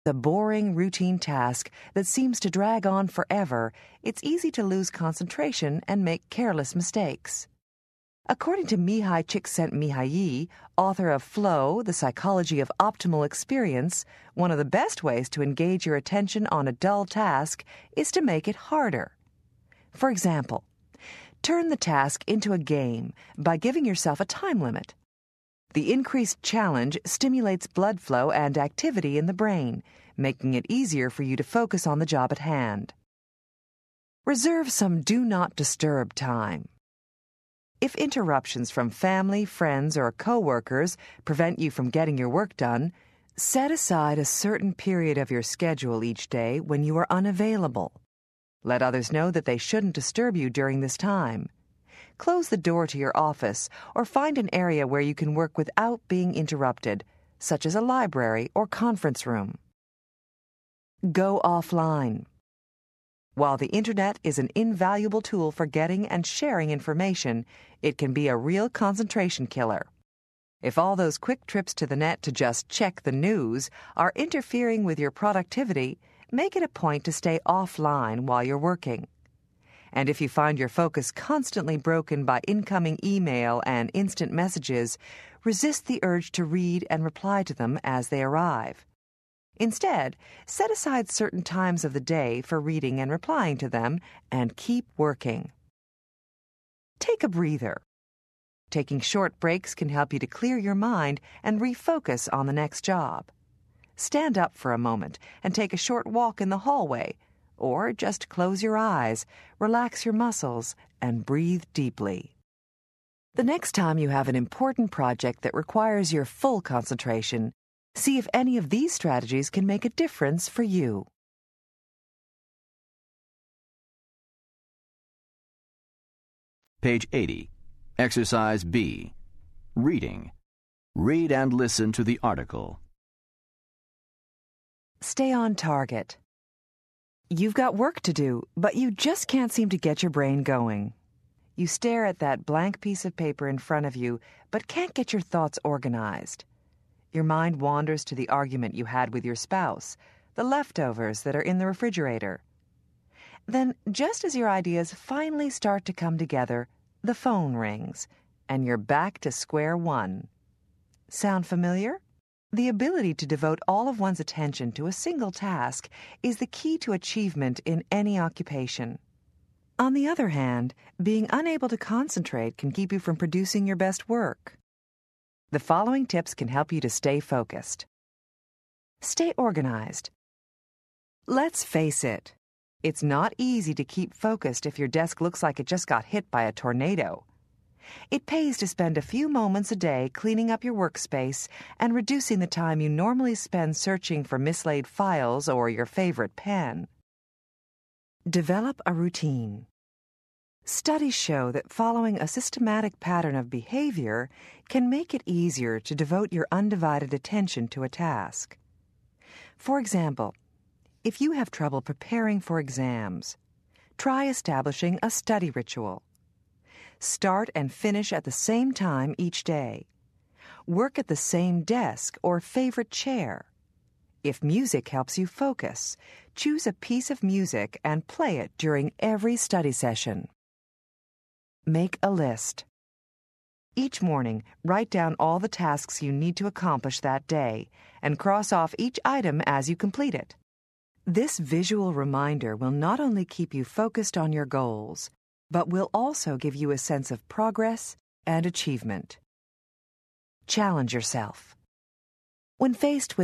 A boring, routine task that seems to drag on forever, it's easy to lose concentration and make careless mistakes. According to Mihai Csikszentmihalyi, author of Flow, The Psychology of Optimal Experience, one of the best ways to engage your attention on a dull task is to make it harder. For example, turn the task into a game by giving yourself a time limit. The increased challenge stimulates blood flow and activity in the brain, making it easier for you to focus on the job at hand. Reserve some do not disturb time. If interruptions from family, friends, or coworkers prevent you from getting your work done, set aside a certain period of your schedule each day when you are unavailable. Let others know that they shouldn't disturb you during this time. Close the door to your office or find an area where you can work without being interrupted, such as a library or conference room. Go offline. While the Internet is an invaluable tool for getting and sharing information, it can be a real concentration killer. If all those quick trips to the net to just check the news are interfering with your productivity, make it a point to stay offline while you're working. And if you find your focus constantly broken by incoming email and instant messages, resist the urge to read and reply to them as they arrive. Instead, set aside certain times of the day for reading and replying to them, and keep working. Take a breather. Taking short breaks can help you to clear your mind and refocus on the next job. Stand up for a moment and take a short walk in the hallway, or just close your eyes, relax your muscles, and breathe deeply. The next time you have an important project that requires your full concentration, see if any of these strategies can make a difference for you. Page 80. Exercise B. Reading. Read and listen to the article. Stay on target. You've got work to do, but you just can't seem to get your brain going. You stare at that blank piece of paper in front of you, but can't get your thoughts organized. Your mind wanders to the argument you had with your spouse, the leftovers that are in the refrigerator. Then, just as your ideas finally start to come together, the phone rings, and you're back to square one. Sound familiar? The ability to devote all of one's attention to a single task is the key to achievement in any occupation. On the other hand, being unable to concentrate can keep you from producing your best work. The following tips can help you to stay focused. Stay organized. Let's face it, it's not easy to keep focused if your desk looks like it just got hit by a tornado. It pays to spend a few moments a day cleaning up your workspace and reducing the time you normally spend searching for mislaid files or your favorite pen. Develop a routine. Studies show that following a systematic pattern of behavior can make it easier to devote your undivided attention to a task. For example, if you have trouble preparing for exams, try establishing a study ritual. Start and finish at the same time each day. Work at the same desk or favorite chair. If music helps you focus, choose a piece of music and play it during every study session. Make a list. Each morning, write down all the tasks you need to accomplish that day and cross off each item as you complete it. This visual reminder will not only keep you focused on your goals, but will also give you a sense of progress and achievement. Challenge yourself. When faced with